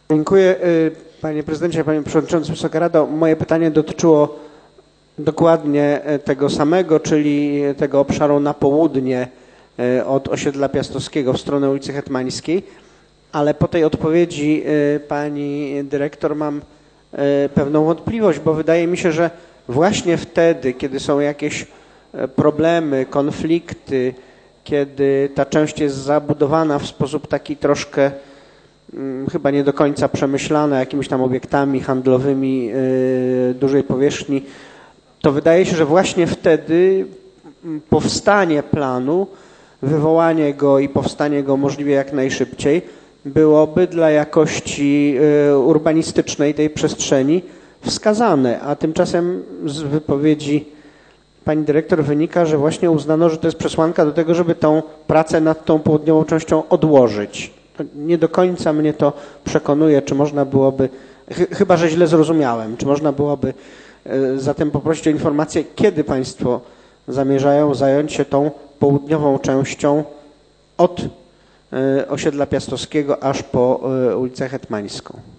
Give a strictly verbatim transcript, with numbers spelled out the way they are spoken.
Dziękuję panie prezydencie, panie przewodniczący, Wysoka Rado. Moje pytanie dotyczyło dokładnie tego samego, czyli tego obszaru na południe od osiedla Piastowskiego w stronę ulicy Hetmańskiej, ale po tej odpowiedzi pani dyrektor mam pewną wątpliwość, bo wydaje mi się, że właśnie wtedy, kiedy są jakieś problemy, konflikty, kiedy ta część jest zabudowana w sposób taki troszkę chyba nie do końca przemyślane jakimiś tam obiektami handlowymi dużej powierzchni, to wydaje się, że właśnie wtedy powstanie planu, wywołanie go i powstanie go możliwie jak najszybciej byłoby dla jakości urbanistycznej tej przestrzeni wskazane, a tymczasem z wypowiedzi pani dyrektor wynika, że właśnie uznano, że to jest przesłanka do tego, żeby tą pracę nad tą południową częścią odłożyć. Nie do końca mnie to przekonuje, czy można byłoby, ch chyba że źle zrozumiałem, czy można byłoby zatem poprosić o informację, kiedy państwo zamierzają zająć się tą południową częścią od osiedla Piastowskiego aż po ulicę Hetmańską.